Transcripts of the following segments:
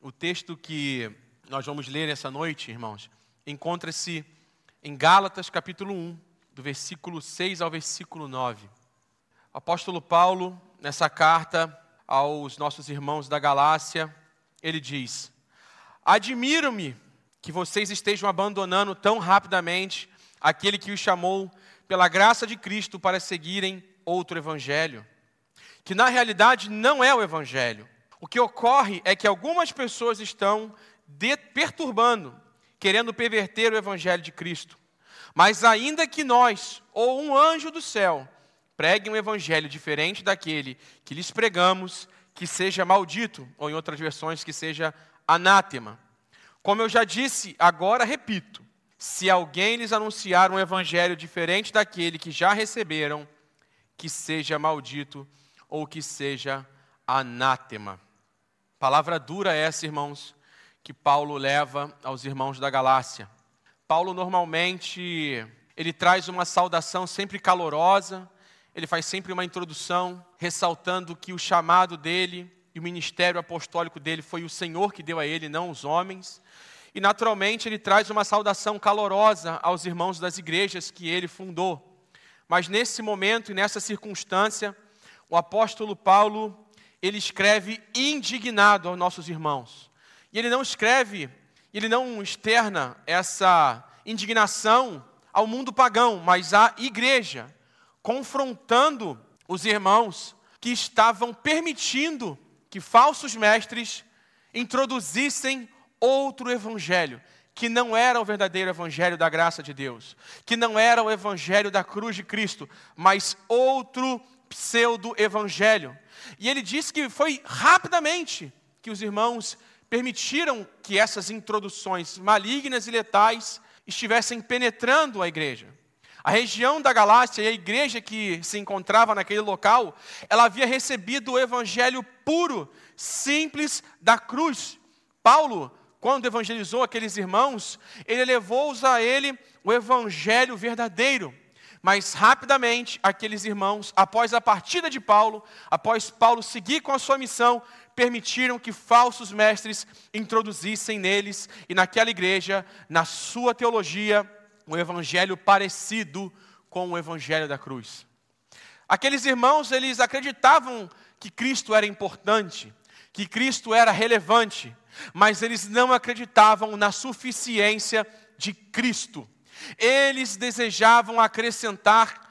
O texto que nós vamos ler essa noite, irmãos, encontra-se em Gálatas capítulo 1, do versículo 6 ao versículo 9. O apóstolo Paulo, nessa carta aos nossos irmãos da Galácia, ele diz: admiro-me que vocês estejam abandonando tão rapidamente aquele que os chamou pela graça de Cristo para seguirem outro evangelho, que na realidade não é o evangelho. O que ocorre é que algumas pessoas estão perturbando, querendo perverter o evangelho de Cristo. Mas ainda que nós, ou um anjo do céu, pregue um evangelho diferente daquele que lhes pregamos, que seja maldito, ou em outras versões, que seja anátema. Como eu já disse, agora repito: se alguém lhes anunciar um evangelho diferente daquele que já receberam, que seja maldito ou que seja anátema. Palavra dura essa, irmãos, que Paulo leva aos irmãos da Galácia. Paulo normalmente, ele traz uma saudação sempre calorosa, ele faz sempre uma introdução, ressaltando que o chamado dele e o ministério apostólico dele foi o Senhor que deu a ele, não os homens. E naturalmente ele traz uma saudação calorosa aos irmãos das igrejas que ele fundou. Mas nesse momento e nessa circunstância, o apóstolo Paulo, ele escreve indignado aos nossos irmãos. E ele não escreve, ele não externa essa indignação ao mundo pagão, mas à igreja, confrontando os irmãos que estavam permitindo que falsos mestres introduzissem outro evangelho, que não era o verdadeiro evangelho da graça de Deus, que não era o evangelho da cruz de Cristo, mas outro pseudo-evangelho. E ele diz que foi rapidamente que os irmãos permitiram que essas introduções malignas e letais estivessem penetrando a igreja. A região da Galácia e a igreja que se encontrava naquele local, ela havia recebido o evangelho puro, simples da cruz. Paulo, quando evangelizou aqueles irmãos, ele levou-os a ele o evangelho verdadeiro. Mas rapidamente, aqueles irmãos, após a partida de Paulo, após Paulo seguir com a sua missão, permitiram que falsos mestres introduzissem neles e naquela igreja, na sua teologia, um evangelho parecido com o evangelho da cruz. Aqueles irmãos, eles acreditavam que Cristo era importante, que Cristo era relevante, mas eles não acreditavam na suficiência de Cristo. Eles desejavam acrescentar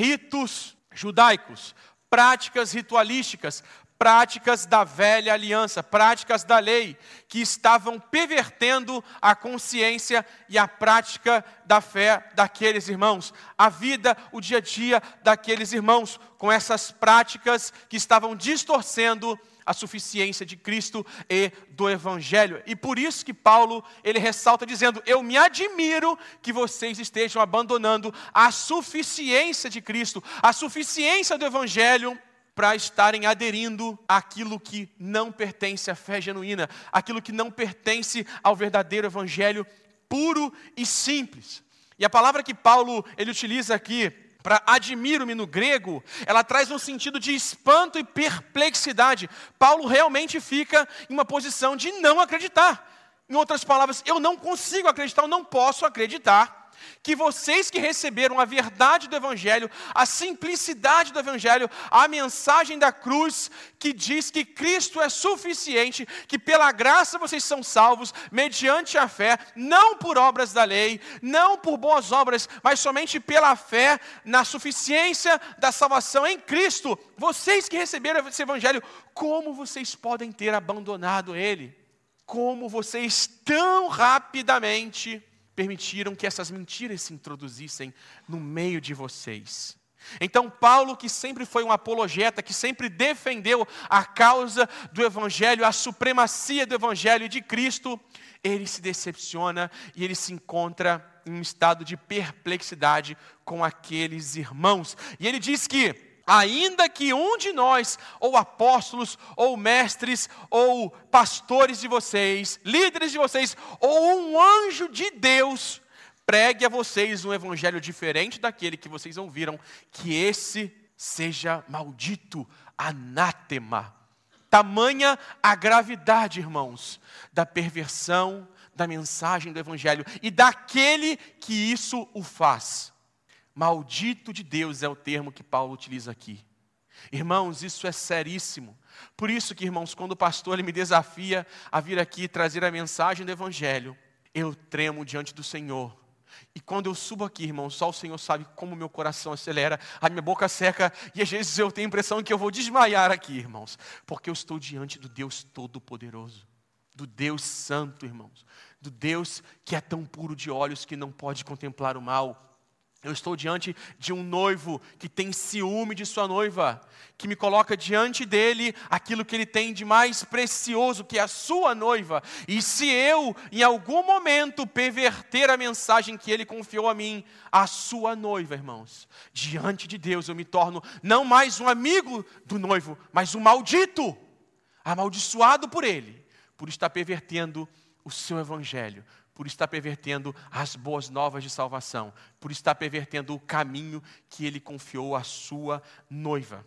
ritos judaicos, práticas ritualísticas, práticas da velha aliança, práticas da lei, que estavam pervertendo a consciência e a prática da fé daqueles irmãos. A vida, o dia a dia daqueles irmãos, com essas práticas que estavam distorcendo a suficiência de Cristo e do Evangelho. E por isso que Paulo, ele ressalta dizendo: eu me admiro que vocês estejam abandonando a suficiência de Cristo, a suficiência do Evangelho, para estarem aderindo àquilo que não pertence à fé genuína, aquilo que não pertence ao verdadeiro Evangelho puro e simples. E a palavra que Paulo ele utiliza aqui, para admiro-me no grego, ela traz um sentido de espanto e perplexidade. Paulo realmente fica em uma posição de não acreditar. Em outras palavras, eu não consigo acreditar, eu não posso acreditar que vocês que receberam a verdade do Evangelho, a simplicidade do Evangelho, a mensagem da cruz que diz que Cristo é suficiente, que pela graça vocês são salvos, mediante a fé, não por obras da lei, não por boas obras, mas somente pela fé na suficiência da salvação em Cristo. Vocês que receberam esse Evangelho, como vocês podem ter abandonado ele? Como vocês tão rapidamente permitiram que essas mentiras se introduzissem no meio de vocês? Então Paulo, que sempre foi um apologeta, que sempre defendeu a causa do Evangelho, a supremacia do Evangelho de Cristo, ele se decepciona e ele se encontra em um estado de perplexidade com aqueles irmãos. E ele diz que ainda que um de nós, ou apóstolos, ou mestres, ou pastores de vocês, líderes de vocês, ou um anjo de Deus, pregue a vocês um evangelho diferente daquele que vocês ouviram, que esse seja maldito, anátema. Tamanha a gravidade, irmãos, da perversão da mensagem do Evangelho e daquele que isso o faz. Maldito de Deus é o termo que Paulo utiliza aqui. Irmãos, isso é seríssimo. Por isso que, irmãos, quando o pastor ele me desafia a vir aqui e trazer a mensagem do Evangelho, eu tremo diante do Senhor. E quando eu subo aqui, irmãos, só o Senhor sabe como meu coração acelera, a minha boca seca, e às vezes eu tenho a impressão que eu vou desmaiar aqui, irmãos, porque eu estou diante do Deus Todo-Poderoso, do Deus Santo, irmãos, do Deus que é tão puro de olhos que não pode contemplar o mal. Eu estou diante de um noivo que tem ciúme de sua noiva, que me coloca diante dele aquilo que ele tem de mais precioso, que é a sua noiva. E se eu, em algum momento, perverter a mensagem que ele confiou a mim, a sua noiva, irmãos, diante de Deus eu me torno não mais um amigo do noivo, mas um maldito, amaldiçoado por ele, por estar pervertendo o seu evangelho, por estar pervertendo as boas novas de salvação, por estar pervertendo o caminho que ele confiou à sua noiva.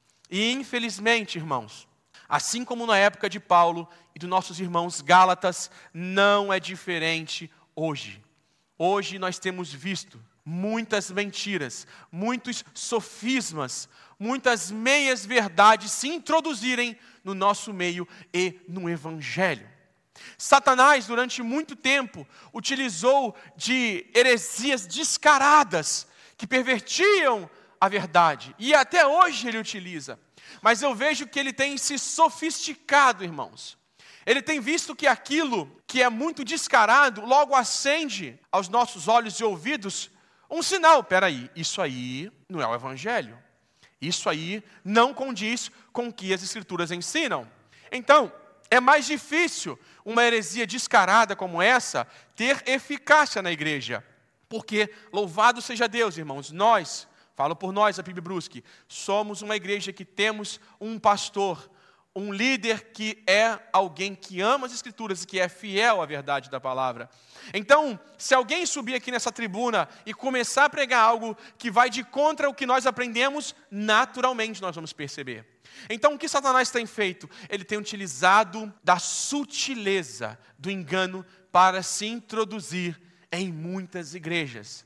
E infelizmente, irmãos, assim como na época de Paulo e dos nossos irmãos Gálatas, não é diferente hoje. Hoje nós temos visto muitas mentiras, muitos sofismas, muitas meias verdades se introduzirem no nosso meio e no evangelho. Satanás, durante muito tempo, utilizou de heresias descaradas que pervertiam a verdade. E até hoje ele utiliza. Mas eu vejo que ele tem se sofisticado, irmãos. Ele tem visto que aquilo que é muito descarado logo acende aos nossos olhos e ouvidos um sinal. Peraí, isso aí não é o evangelho. Isso aí não condiz com o que as escrituras ensinam. Então, é mais difícil uma heresia descarada como essa ter eficácia na igreja. Porque, louvado seja Deus, irmãos, nós, falo por nós, a PIB Brusque, somos uma igreja que temos um pastor, um líder que é alguém que ama as escrituras e que é fiel à verdade da palavra. Então, se alguém subir aqui nessa tribuna e começar a pregar algo que vai de contra o que nós aprendemos, naturalmente nós vamos perceber. Então, o que Satanás tem feito? Ele tem utilizado da sutileza do engano para se introduzir em muitas igrejas.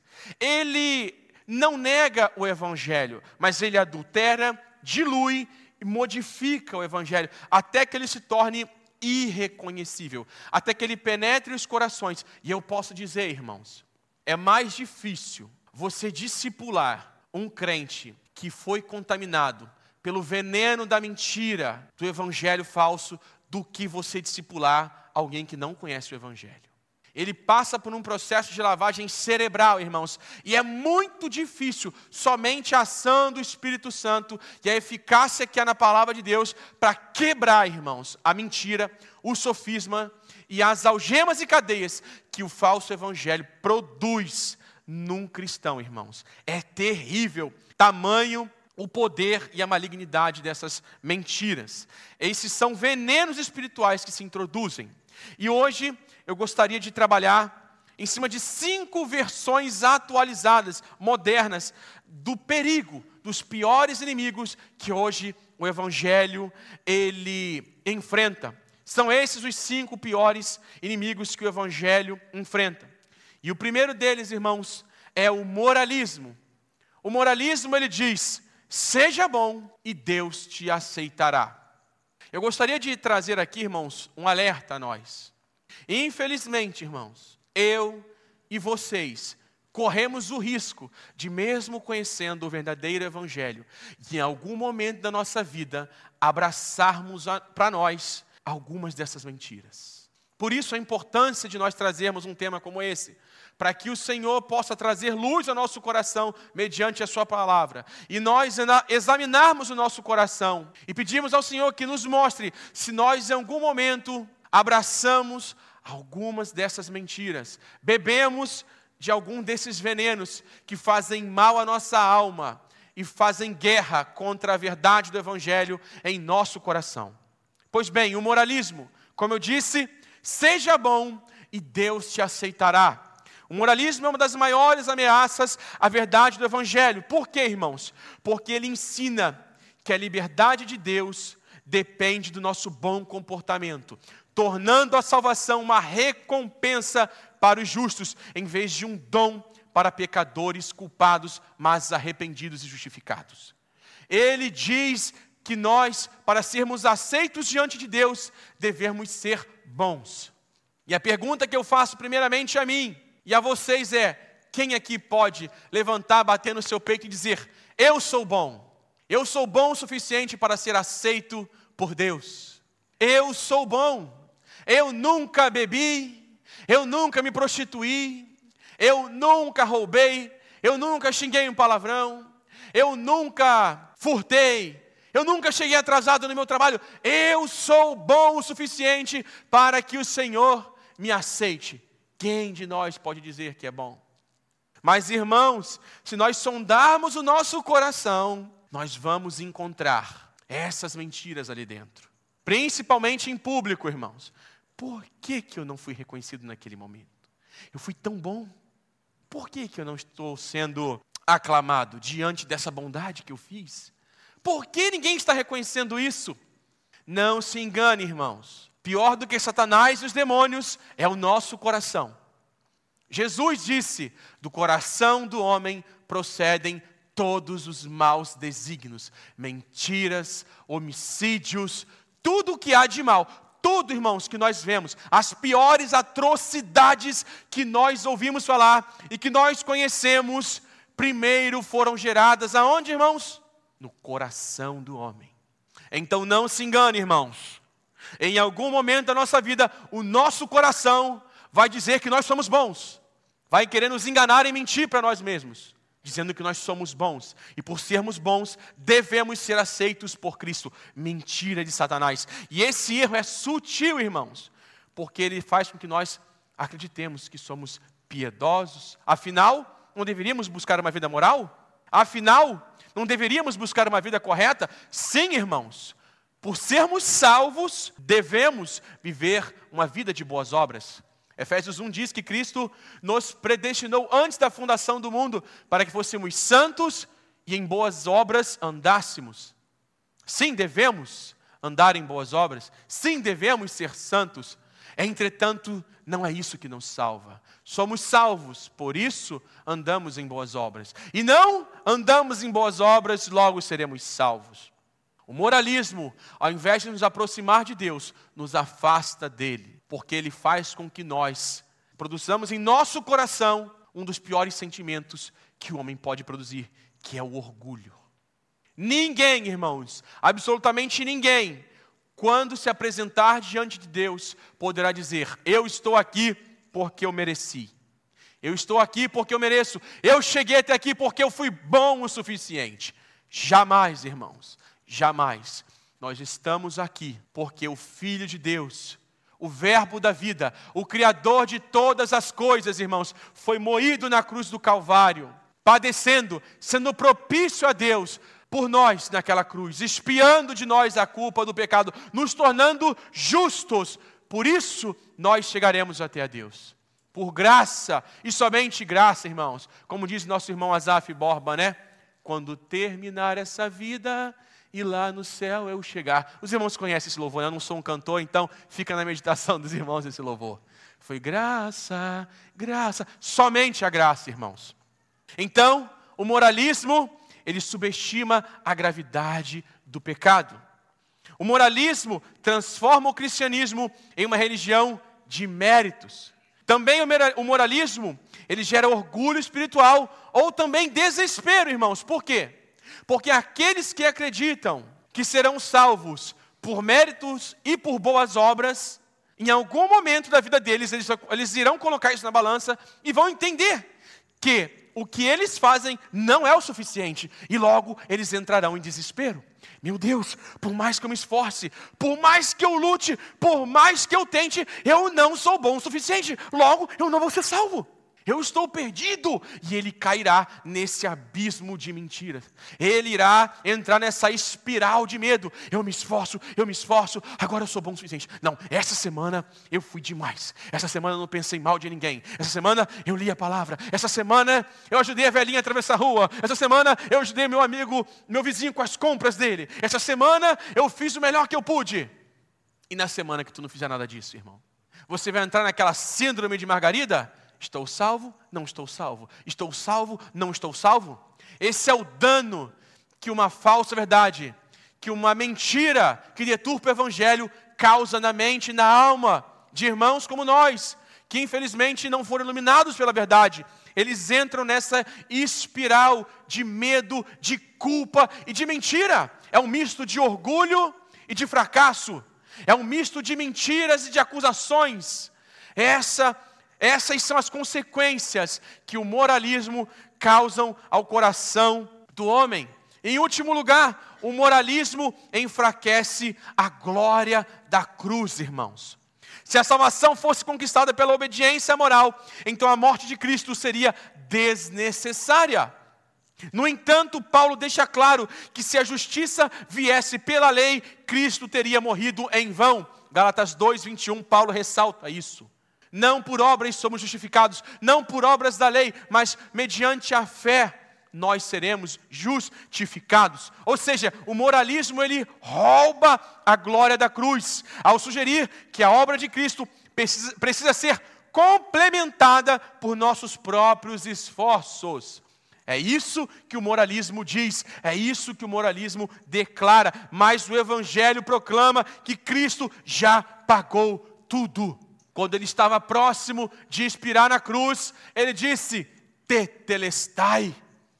Ele não nega o evangelho, mas ele adultera, dilui e modifica o evangelho até que ele se torne irreconhecível, até que ele penetre os corações. E eu posso dizer, irmãos, é mais difícil você discipular um crente que foi contaminado pelo veneno da mentira do evangelho falso do que você discipular alguém que não conhece o evangelho. Ele passa por um processo de lavagem cerebral, irmãos, e é muito difícil, somente a ação do Espírito Santo e a eficácia que há na palavra de Deus para quebrar, irmãos, a mentira, o sofisma e as algemas e cadeias que o falso evangelho produz num cristão, irmãos. É terrível, tamanho o poder e a malignidade dessas mentiras. Esses são venenos espirituais que se introduzem. E hoje eu gostaria de trabalhar em cima de 5 versões atualizadas, modernas, do perigo, dos piores inimigos que hoje o evangelho ele enfrenta. São esses os 5 piores inimigos que o evangelho enfrenta. E o primeiro deles, irmãos, é o moralismo. O moralismo, ele diz: seja bom e Deus te aceitará. Eu gostaria de trazer aqui, irmãos, um alerta a nós. Infelizmente, irmãos, eu e vocês corremos o risco de, mesmo conhecendo o verdadeiro evangelho, de em algum momento da nossa vida abraçarmos para nós algumas dessas mentiras. Por isso a importância de nós trazermos um tema como esse, para que o Senhor possa trazer luz ao nosso coração mediante a sua palavra. E nós examinarmos o nosso coração e pedimos ao Senhor que nos mostre se nós em algum momento abraçamos algumas dessas mentiras, bebemos de algum desses venenos que fazem mal à nossa alma e fazem guerra contra a verdade do evangelho em nosso coração. Pois bem, o moralismo, como eu disse, seja bom e Deus te aceitará. O moralismo é uma das maiores ameaças à verdade do evangelho. Por quê, irmãos? Porque ele ensina que a liberdade de Deus depende do nosso bom comportamento, tornando a salvação uma recompensa para os justos, em vez de um dom para pecadores culpados, mas arrependidos e justificados. Ele diz que nós, para sermos aceitos diante de Deus, devemos ser bons. E a pergunta que eu faço primeiramente a mim e a vocês é: quem aqui pode levantar, bater no seu peito e dizer: eu sou bom o suficiente para ser aceito por Deus? Eu sou bom, eu nunca bebi, eu nunca me prostituí, eu nunca roubei, eu nunca xinguei um palavrão, eu nunca furtei, eu nunca cheguei atrasado no meu trabalho. Eu sou bom o suficiente para que o Senhor me aceite. Quem de nós pode dizer que é bom? Mas, irmãos, se nós sondarmos o nosso coração, nós vamos encontrar essas mentiras ali dentro. Principalmente em público, irmãos. Por que eu não fui reconhecido naquele momento? Eu fui tão bom. Por que eu não estou sendo aclamado diante dessa bondade que eu fiz? Por que ninguém está reconhecendo isso? Não se engane, irmãos. Pior do que Satanás e os demônios é o nosso coração. Jesus disse: do coração do homem procedem todos os maus desígnios, mentiras, homicídios, tudo o que há de mal. Tudo, irmãos, que nós vemos, as piores atrocidades que nós ouvimos falar e que nós conhecemos, primeiro foram geradas aonde, irmãos? No coração do homem. Então não se engane, irmãos. Em algum momento da nossa vida, o nosso coração vai dizer que nós somos bons. Vai querer nos enganar e mentir para nós mesmos, dizendo que nós somos bons. E por sermos bons, devemos ser aceitos por Cristo. Mentira de Satanás. E esse erro é sutil, irmãos, porque ele faz com que nós acreditemos que somos piedosos. Afinal, não deveríamos buscar uma vida moral? Afinal, não deveríamos buscar uma vida correta? Sim, irmãos. Por sermos salvos, devemos viver uma vida de boas obras. Efésios 1 diz que Cristo nos predestinou antes da fundação do mundo para que fôssemos santos e em boas obras andássemos. Sim, devemos andar em boas obras. Sim, devemos ser santos. Entretanto, não é isso que nos salva. Somos salvos, por isso andamos em boas obras. E não andamos em boas obras, logo seremos salvos. O moralismo, ao invés de nos aproximar de Deus, nos afasta dele, porque ele faz com que nós produzamos em nosso coração um dos piores sentimentos que o homem pode produzir, que é o orgulho. Ninguém, irmãos, absolutamente ninguém, quando se apresentar diante de Deus, poderá dizer: eu estou aqui porque eu mereci. Eu estou aqui porque eu mereço. Eu cheguei até aqui porque eu fui bom o suficiente. Jamais, irmãos, jamais. Nós estamos aqui porque o Filho de Deus, o Verbo da vida, o Criador de todas as coisas, irmãos, foi moído na cruz do Calvário, padecendo, sendo propício a Deus por nós naquela cruz, expiando de nós a culpa do pecado, nos tornando justos. Por isso nós chegaremos até a Deus. Por graça e somente graça, irmãos. Como diz nosso irmão Asaf Borba, né? Quando terminar essa vida e lá no céu eu chegar. Os irmãos conhecem esse louvor, né? Eu não sou um cantor, então fica na meditação dos irmãos esse louvor. Foi graça, graça, somente a graça, irmãos. Então, o moralismo, ele subestima a gravidade do pecado. O moralismo transforma o cristianismo em uma religião de méritos. Também o moralismo, ele gera orgulho espiritual ou também desespero, irmãos. Por quê? Porque aqueles que acreditam que serão salvos por méritos e por boas obras, em algum momento da vida deles, eles irão colocar isso na balança e vão entender que o que eles fazem não é o suficiente. E logo eles entrarão em desespero. Meu Deus, por mais que eu me esforce, por mais que eu lute, por mais que eu tente, eu não sou bom o suficiente. Logo, eu não vou ser salvo. Eu estou perdido. E ele cairá nesse abismo de mentiras. Ele irá entrar nessa espiral de medo. Eu me esforço, agora eu sou bom o suficiente. Não, essa semana eu fui demais. Essa semana eu não pensei mal de ninguém. Essa semana eu li a palavra. Essa semana eu ajudei a velhinha a atravessar a rua. Essa semana eu ajudei meu amigo, meu vizinho com as compras dele. Essa semana eu fiz o melhor que eu pude. E na semana que tu não fizer nada disso, irmão, você vai entrar naquela síndrome de Margarida? Estou salvo, não estou salvo. Estou salvo, não estou salvo. Esse é o dano que uma falsa verdade, que uma mentira que deturpa o evangelho causa na mente e na alma de irmãos como nós, que infelizmente não foram iluminados pela verdade. Eles entram nessa espiral de medo, de culpa e de mentira. É um misto de orgulho e de fracasso. É um misto de mentiras e de acusações. Essas são as consequências que o moralismo causam ao coração do homem. Em último lugar, o moralismo enfraquece a glória da cruz, irmãos. Se a salvação fosse conquistada pela obediência moral, então a morte de Cristo seria desnecessária. No entanto, Paulo deixa claro que se a justiça viesse pela lei, Cristo teria morrido em vão. Gálatas 2:21, Paulo ressalta isso. Não por obras somos justificados, não por obras da lei, mas mediante a fé nós seremos justificados. Ou seja, o moralismo ele rouba a glória da cruz, ao sugerir que a obra de Cristo precisa ser complementada por nossos próprios esforços. É isso que o moralismo diz, é isso que o moralismo declara, mas o Evangelho proclama que Cristo já pagou tudo. Quando ele estava próximo de expirar na cruz, ele disse, tetelestai,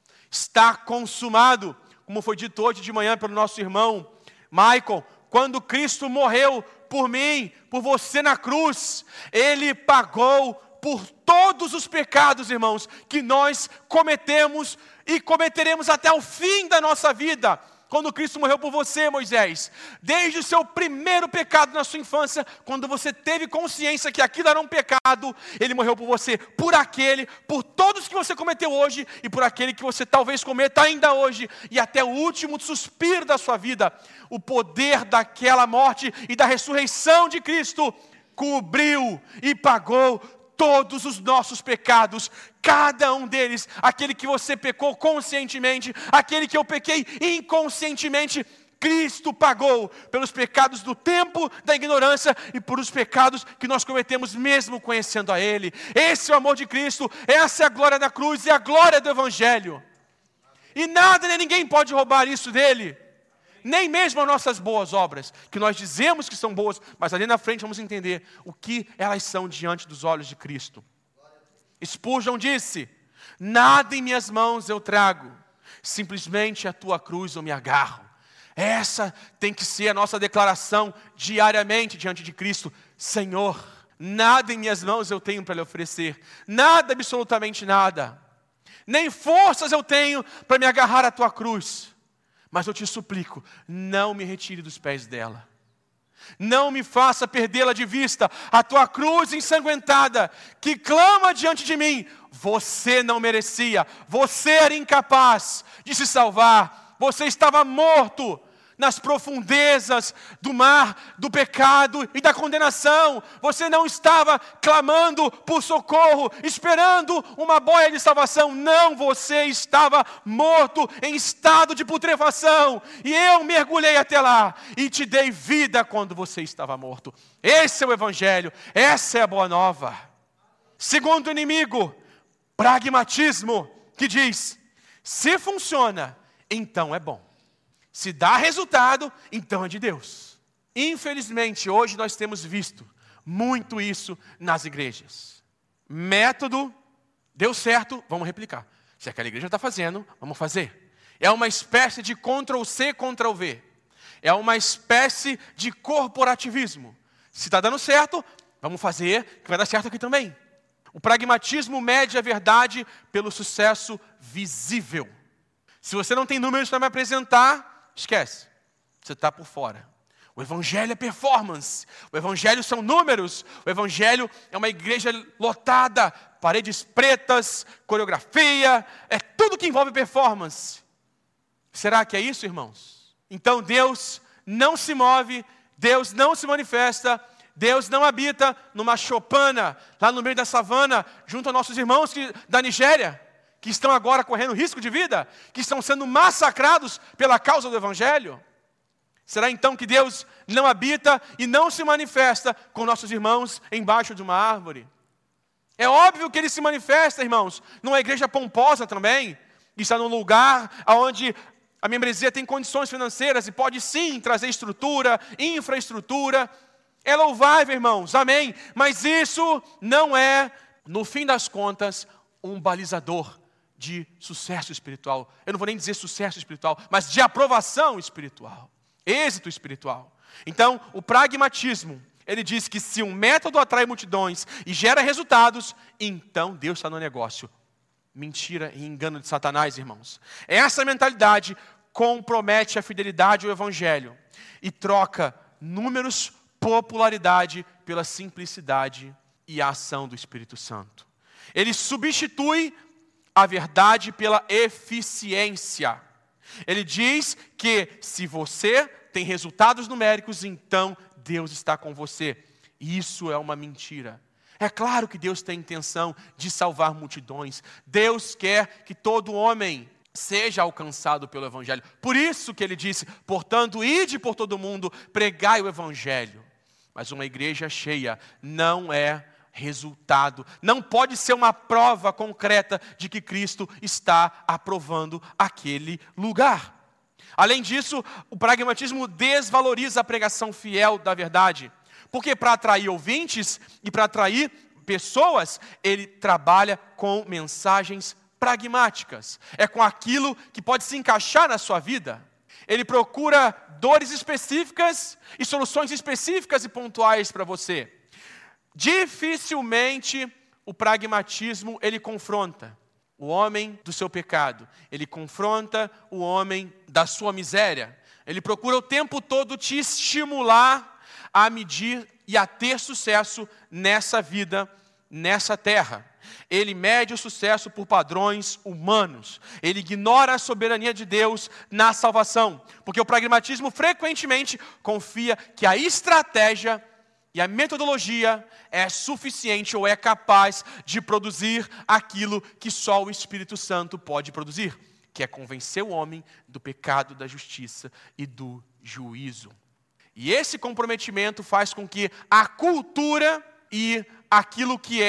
está consumado. Como foi dito hoje de manhã pelo nosso irmão Michael, quando Cristo morreu por mim, por você na cruz, ele pagou por todos os pecados, irmãos, que nós cometemos e cometeremos até o fim da nossa vida. Quando Cristo morreu por você, Moisés, desde o seu primeiro pecado na sua infância, quando você teve consciência que aquilo era um pecado, Ele morreu por você, por todos que você cometeu hoje e por aquele que você talvez cometa ainda hoje e até o último suspiro da sua vida. O poder daquela morte e da ressurreição de Cristo cobriu e pagou todos os nossos pecados, cada um deles, aquele que você pecou conscientemente, aquele que eu pequei inconscientemente, Cristo pagou pelos pecados do tempo, da ignorância e por os pecados que nós cometemos mesmo conhecendo a Ele. Esse é o amor de Cristo, essa é a glória da cruz e a glória do Evangelho. E nada nem ninguém pode roubar isso dele. Nem mesmo as nossas boas obras, que nós dizemos que são boas, mas ali na frente vamos entender o que elas são diante dos olhos de Cristo. Spurgeon disse, nada em minhas mãos eu trago, simplesmente a tua cruz eu me agarro. Essa tem que ser a nossa declaração diariamente diante de Cristo. Senhor, nada em minhas mãos eu tenho para lhe oferecer, nada, absolutamente nada. Nem forças eu tenho para me agarrar à tua cruz. Mas eu te suplico, não me retire dos pés dela. Não me faça perdê-la de vista. A tua cruz ensanguentada, que clama diante de mim, você não merecia. Você era incapaz de se salvar. Você estava morto nas profundezas do mar, do pecado e da condenação. Você não estava clamando por socorro, esperando uma boia de salvação. Não, você estava morto em estado de putrefação. E eu mergulhei até lá e te dei vida quando você estava morto. Esse é o Evangelho, essa é a boa nova. Segundo o inimigo, pragmatismo, que diz, se funciona, então é bom. Se dá resultado, então é de Deus. Infelizmente, hoje nós temos visto muito isso nas igrejas. Método, deu certo, vamos replicar. Se aquela igreja está fazendo, vamos fazer. É uma espécie de Ctrl-C, Ctrl-V. É uma espécie de corporativismo. Se está dando certo, vamos fazer, que vai dar certo aqui também. O pragmatismo mede a verdade pelo sucesso visível. Se você não tem números para me apresentar, esquece, você está por fora. O evangelho é performance, o evangelho são números, o evangelho é uma igreja lotada, paredes pretas, coreografia, é tudo que envolve performance. Será que é isso, irmãos? Então Deus não se move, Deus não se manifesta, Deus não habita numa choupana, lá no meio da savana, junto aos nossos irmãos da Nigéria, que estão agora correndo risco de vida, que estão sendo massacrados pela causa do evangelho. Será então que Deus não habita e não se manifesta com nossos irmãos embaixo de uma árvore? É óbvio que Ele se manifesta, irmãos, numa igreja pomposa também, que está num lugar onde a membresia tem condições financeiras e pode sim trazer estrutura, infraestrutura. É louvável, irmãos, amém? Mas isso não é, no fim das contas, um balizador de sucesso espiritual. Eu não vou nem dizer sucesso espiritual, mas de aprovação espiritual. Êxito espiritual. Então, o pragmatismo, ele diz que se um método atrai multidões e gera resultados, então Deus está no negócio. Mentira e engano de Satanás, irmãos. Essa mentalidade compromete a fidelidade ao evangelho e troca números, popularidade pela simplicidade e a ação do Espírito Santo. Ele substitui a verdade pela eficiência. Ele diz que se você tem resultados numéricos, então Deus está com você. Isso é uma mentira. É claro que Deus tem intenção de salvar multidões. Deus quer que todo homem seja alcançado pelo evangelho. Por isso que ele disse, portanto, ide por todo mundo, pregai o evangelho. Mas uma igreja cheia não é resultado, não pode ser uma prova concreta de que Cristo está aprovando aquele lugar. Além disso, o pragmatismo desvaloriza a pregação fiel da verdade, porque para atrair ouvintes e para atrair pessoas, ele trabalha com mensagens pragmáticas, é com aquilo que pode se encaixar na sua vida. Ele procura dores específicas e soluções específicas e pontuais para você. Dificilmente o pragmatismo ele confronta o homem do seu pecado. Ele confronta o homem da sua miséria. Ele procura o tempo todo te estimular a medir e a ter sucesso nessa vida, nessa terra. Ele mede o sucesso por padrões humanos. Ele ignora a soberania de Deus na salvação. Porque o pragmatismo frequentemente confia que a estratégia e a metodologia é suficiente ou é capaz de produzir aquilo que só o Espírito Santo pode produzir, que é convencer o homem do pecado, da justiça e do juízo. E esse comprometimento faz com que a cultura e aquilo que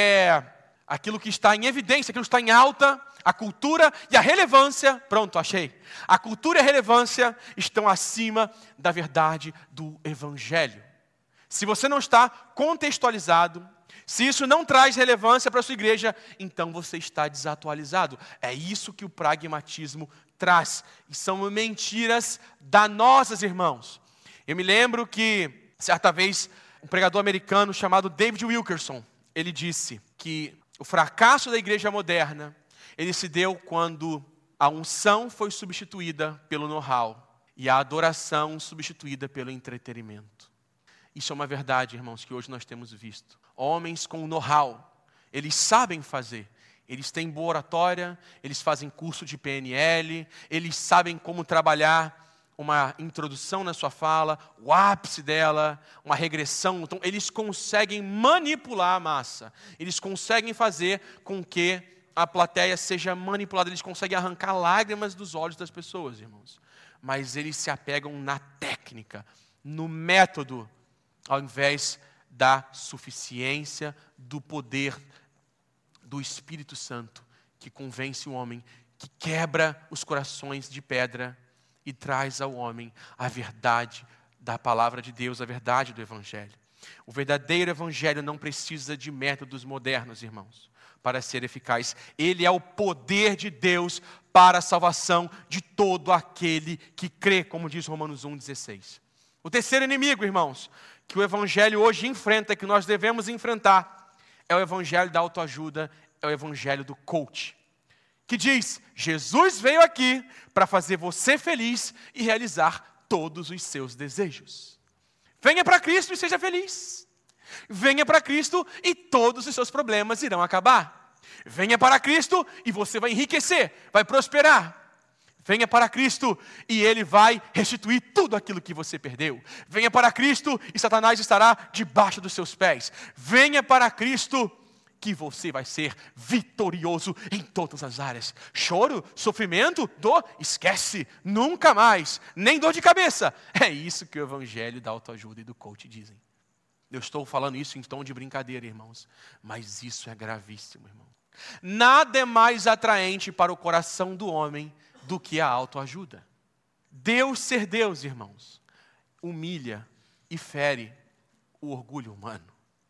está em evidência, aquilo que está em alta, a cultura e a relevância, pronto, achei. A cultura e a relevância estão acima da verdade do Evangelho. Se você não está contextualizado, se isso não traz relevância para a sua igreja, então você está desatualizado. É isso que o pragmatismo traz. E são mentiras danosas, irmãos. Eu me lembro que, certa vez, um pregador americano chamado David Wilkerson, ele disse que o fracasso da igreja moderna, ele se deu quando a unção foi substituída pelo know-how e a adoração substituída pelo entretenimento. Isso é uma verdade, irmãos, que hoje nós temos visto. Homens com know-how, eles sabem fazer. Eles têm boa oratória, eles fazem curso de PNL, eles sabem como trabalhar uma introdução na sua fala, o ápice dela, uma regressão. Então, eles conseguem manipular a massa. Eles conseguem fazer com que a plateia seja manipulada. Eles conseguem arrancar lágrimas dos olhos das pessoas, irmãos. Mas eles se apegam na técnica, no método, ao invés da suficiência, do poder do Espírito Santo, que convence o homem, que quebra os corações de pedra e traz ao homem a verdade da palavra de Deus, a verdade do Evangelho. O verdadeiro Evangelho não precisa de métodos modernos, irmãos, para ser eficaz. Ele é o poder de Deus para a salvação de todo aquele que crê, como diz Romanos 1,16. O terceiro inimigo, irmãos, que o Evangelho hoje enfrenta, que nós devemos enfrentar, é o Evangelho da autoajuda, é o Evangelho do coach. Que diz, Jesus veio aqui para fazer você feliz e realizar todos os seus desejos. Venha para Cristo e seja feliz. Venha para Cristo e todos os seus problemas irão acabar. Venha para Cristo e você vai enriquecer, vai prosperar. Venha para Cristo e Ele vai restituir tudo aquilo que você perdeu. Venha para Cristo e Satanás estará debaixo dos seus pés. Venha para Cristo que você vai ser vitorioso em todas as áreas. Choro, sofrimento, dor, esquece, nunca mais, nem dor de cabeça. É isso que o evangelho da autoajuda e do coach dizem. Eu estou falando isso em tom de brincadeira, irmãos, mas isso é gravíssimo, irmão. Nada é mais atraente para o coração do homem do que a autoajuda. Deus ser Deus, irmãos, humilha e fere o orgulho humano.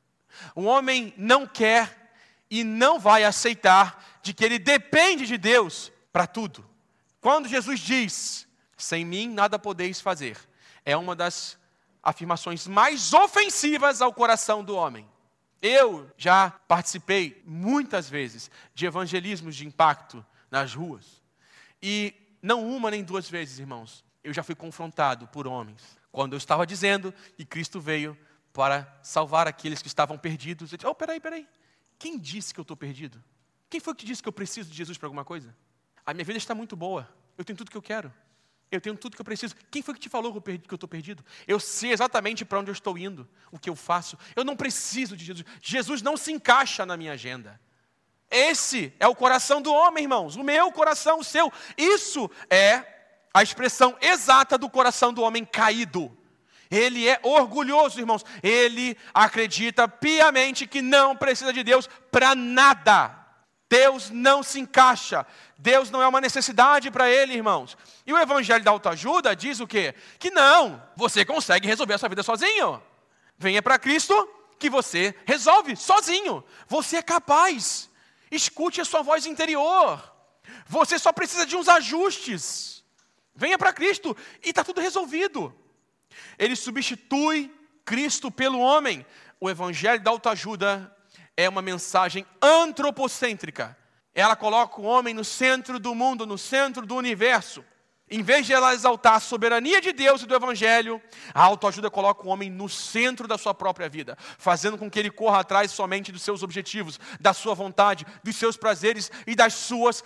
O homem não quer e não vai aceitar de que ele depende de Deus para tudo. Quando Jesus diz, sem mim nada podeis fazer, é uma das afirmações mais ofensivas ao coração do homem. Eu já participei muitas vezes de evangelismos de impacto nas ruas. E não uma nem duas vezes, irmãos, eu já fui confrontado por homens. Quando eu estava dizendo que Cristo veio para salvar aqueles que estavam perdidos. Eu disse, peraí. Quem disse que eu estou perdido? Quem foi que disse que eu preciso de Jesus para alguma coisa? A minha vida está muito boa. Eu tenho tudo que eu quero. Eu tenho tudo que eu preciso. Quem foi que te falou que eu estou perdido? Eu sei exatamente para onde eu estou indo, o que eu faço. Eu não preciso de Jesus. Jesus não se encaixa na minha agenda. Esse é o coração do homem, irmãos. O meu coração, o seu. Isso é a expressão exata do coração do homem caído. Ele é orgulhoso, irmãos. Ele acredita piamente que não precisa de Deus para nada. Deus não se encaixa. Deus não é uma necessidade para ele, irmãos. E o evangelho da autoajuda diz o quê? Que não, você consegue resolver a sua vida sozinho. Venha para Cristo que você resolve sozinho. Você é capaz. Escute a sua voz interior. Você só precisa de uns ajustes. Venha para Cristo e está tudo resolvido. Ele substitui Cristo pelo homem. O evangelho da autoajuda é uma mensagem antropocêntrica. Ela coloca o homem no centro do mundo, no centro do universo. Em vez de ela exaltar a soberania de Deus e do evangelho, a autoajuda coloca o homem no centro da sua própria vida, fazendo com que ele corra atrás somente dos seus objetivos, da sua vontade, dos seus prazeres e das suas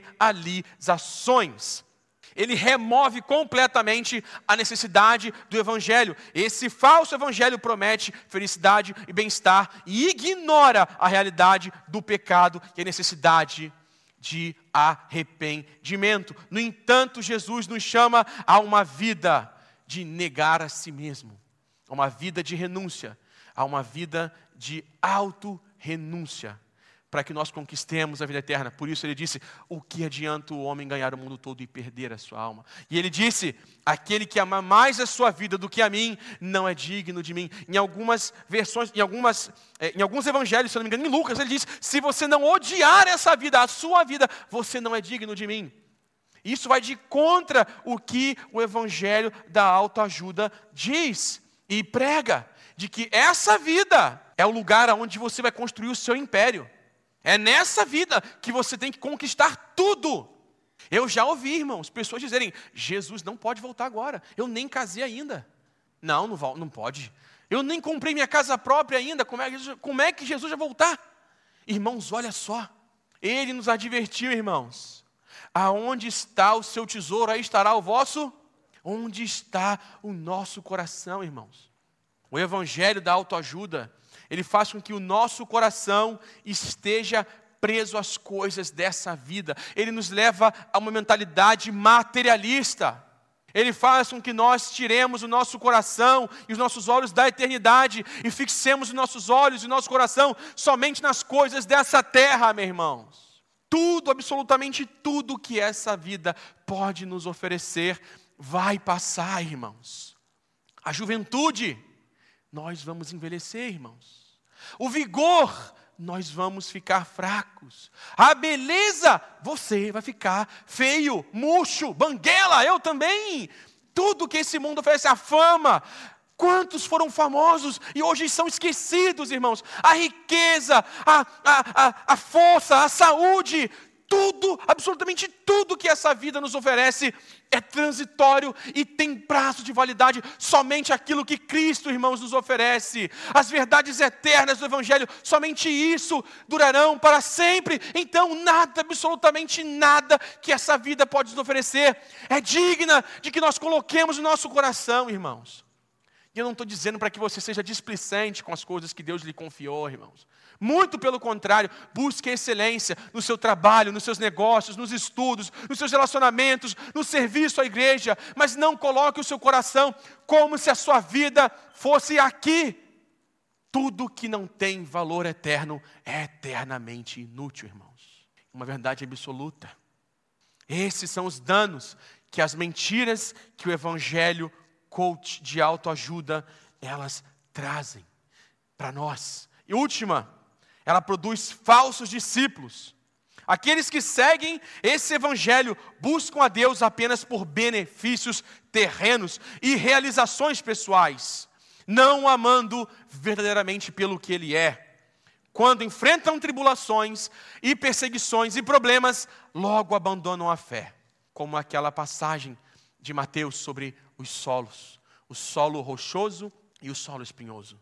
realizações. Ele remove completamente a necessidade do evangelho. Esse falso evangelho promete felicidade e bem-estar e ignora a realidade do pecado e a necessidade de arrependimento. No entanto, Jesus nos chama a uma vida de negar a si mesmo, a uma vida de renúncia, a uma vida de autorrenúncia, para que nós conquistemos a vida eterna. Por isso ele disse, o que adianta o homem ganhar o mundo todo e perder a sua alma? E ele disse, aquele que ama mais a sua vida do que a mim, não é digno de mim. Em algumas versões, em alguns evangelhos, se eu não me engano, em Lucas, ele diz, se você não odiar essa vida, a sua vida, você não é digno de mim. Isso vai de contra o que o evangelho da autoajuda diz e prega, de que essa vida é o lugar onde você vai construir o seu império. É nessa vida que você tem que conquistar tudo. Eu já ouvi, irmãos, pessoas dizerem, Jesus não pode voltar agora. Eu nem casei ainda. Não pode. Eu nem comprei minha casa própria ainda. Como é que Jesus vai voltar? Irmãos, olha só. Ele nos advertiu, irmãos. Aonde está o seu tesouro, aí estará o vosso. Onde está o nosso coração, irmãos? O evangelho da autoajuda, ele faz com que o nosso coração esteja preso às coisas dessa vida. Ele nos leva a uma mentalidade materialista. Ele faz com que nós tiremos o nosso coração e os nossos olhos da eternidade e fixemos os nossos olhos e o nosso coração somente nas coisas dessa terra, meus irmãos. Tudo, absolutamente tudo que essa vida pode nos oferecer vai passar, irmãos. A juventude, nós vamos envelhecer, irmãos. O vigor, nós vamos ficar fracos. A beleza, você vai ficar feio, murcho, banguela, eu também. Tudo que esse mundo oferece, a fama. Quantos foram famosos e hoje são esquecidos, irmãos? A riqueza, a força, a saúde, tudo, absolutamente tudo que essa vida nos oferece é transitório e tem prazo de validade. Somente aquilo que Cristo, irmãos, nos oferece. As verdades eternas do Evangelho, somente isso durarão para sempre. Então nada, absolutamente nada que essa vida pode nos oferecer é digna de que nós coloquemos no nosso coração, irmãos. E eu não estou dizendo para que você seja displicente com as coisas que Deus lhe confiou, irmãos. Muito pelo contrário, busque excelência no seu trabalho, nos seus negócios, nos estudos, nos seus relacionamentos, no serviço à igreja, mas não coloque o seu coração como se a sua vida fosse aqui. Tudo que não tem valor eterno é eternamente inútil, irmãos. Uma verdade absoluta. Esses são os danos que as mentiras que o evangelho coach de autoajuda, elas trazem para nós. E última, ela produz falsos discípulos. Aqueles que seguem esse evangelho buscam a Deus apenas por benefícios terrenos e realizações pessoais, não amando verdadeiramente pelo que Ele é. Quando enfrentam tribulações e perseguições e problemas, logo abandonam a fé. Como aquela passagem de Mateus sobre os solos, o solo rochoso e o solo espinhoso.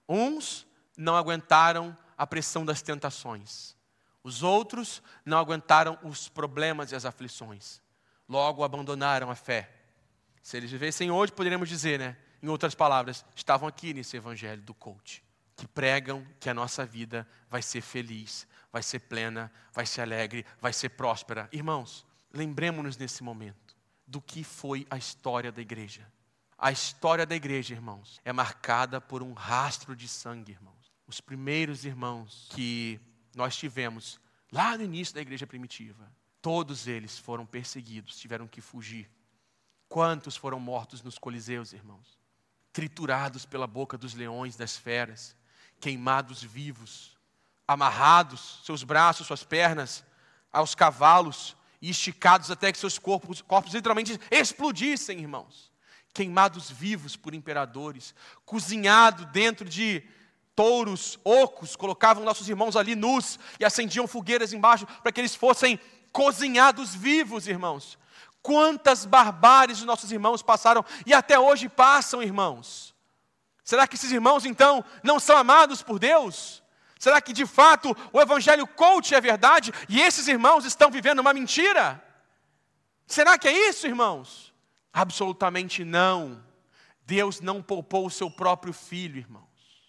Uns não aguentaram a pressão das tentações. Os outros não aguentaram os problemas e as aflições. Logo abandonaram a fé. Se eles vivessem hoje, poderíamos dizer, em outras palavras, estavam aqui nesse evangelho do coach, que pregam que a nossa vida vai ser feliz, vai ser plena, vai ser alegre, vai ser próspera. Irmãos, lembremos-nos nesse momento do que foi a história da igreja. A história da igreja, irmãos, é marcada por um rastro de sangue, irmãos. Os primeiros irmãos que nós tivemos lá no início da igreja primitiva, todos eles foram perseguidos, tiveram que fugir. Quantos foram mortos nos coliseus, irmãos? Triturados pela boca dos leões, das feras, queimados vivos, amarrados, seus braços, suas pernas, aos cavalos, e esticados até que seus corpos literalmente explodissem, irmãos. Queimados vivos por imperadores, cozinhado dentro de touros ocos, colocavam nossos irmãos ali nus e acendiam fogueiras embaixo para que eles fossem cozinhados vivos, irmãos. Quantas barbáries os nossos irmãos passaram e até hoje passam, irmãos. Será que esses irmãos, então, não são amados por Deus? Será que, de fato, o evangelho coach é verdade e esses irmãos estão vivendo uma mentira? Será que é isso, irmãos? Absolutamente não. Deus não poupou o seu próprio filho, irmãos.